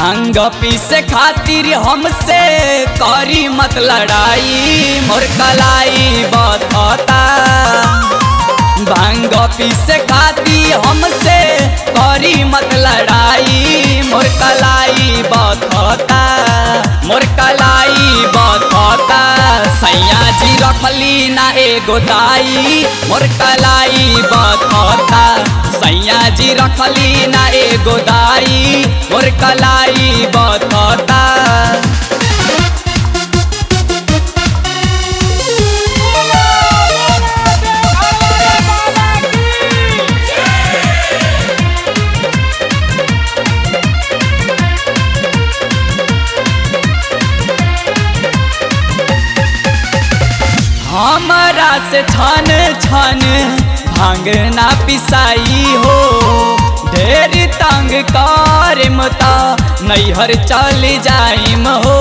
भांग पीसे खातिर हमसे करी मत लड़ाई मोर कलाई बथता। भांग पीसे खातिर हमसे करी मत लड़ाई मोर कलाई बथता। मोर कलाई बथता सैया जी रखली ना एगो दाई मोर कलाई बथता। सैया जी रखली ना एगो दाई मोर कलाई बथता। हमारा से छन छन भांग ना पिसाई हो ढेर तंग कर मता नैहर चल जाइम हो।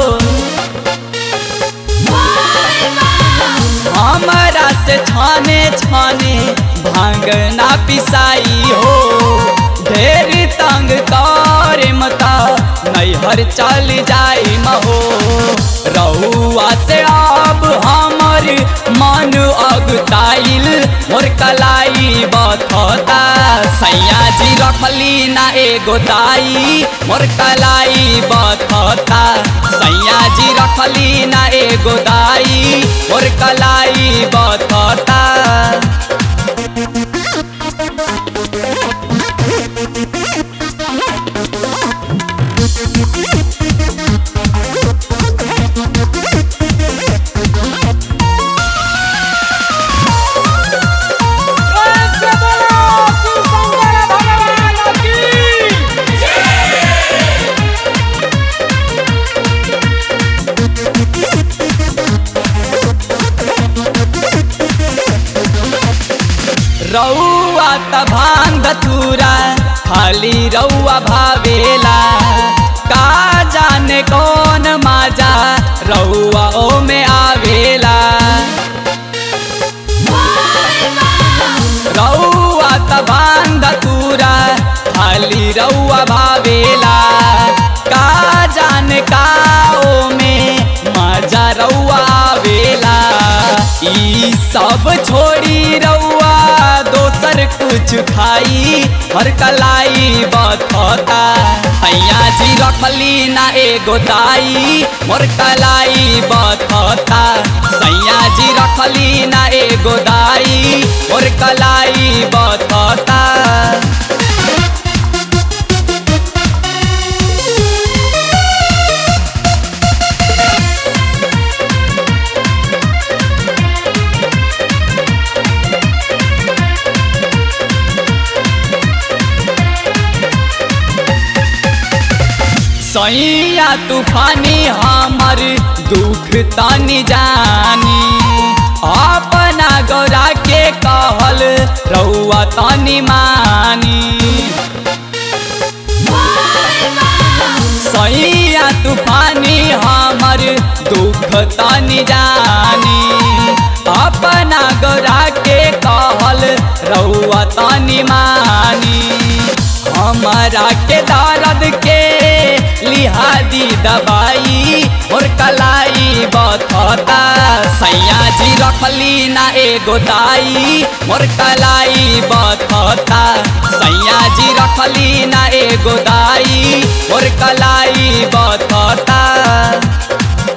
हमारा से छाने छाने भांग ना पिसाई हो ढेर तंग कर मता नैहर चल जाइम हो। रहुआ से अब हमर मन अगताइल मोर कलाई बथता। सैया जी रखली ना एगो दाई मोर कलाई बथता। सैया जी रखली ना एगो दाई मोर कलाई बथता। रउआ त भांग धतूरा खाली रउआ भावेला का जाने कौन मजा रउआ ओ में आवेला। रउआ त भांग धतूरा खाली रउआ भावेला का जाने का ओ में मजा रउआ आवेला। ई सब छोड़ी रउआ दोसर कुछ खाई हर कलाई बथता। सैया जी रखली ना एगो दाई मोर कलाई बथता। सैया जी रखली ना एगो दाई मोर कलाई बथता। सैया तूफानी हमर दुख तनी जानी अपना गौरा के कहल रउआ तनी मानी। सैया तूफानी हमर दुख तनी जानी अपना गौरा के कहल रउआ तनी मानी। हमारा के दर्द के लिहादी दवाई मोर कलाई बथता। सैया जी रखली ना एगो दाई मोर कलाई बथता। सैया जी रखली ना एगो दाई मोर कलाई बथता।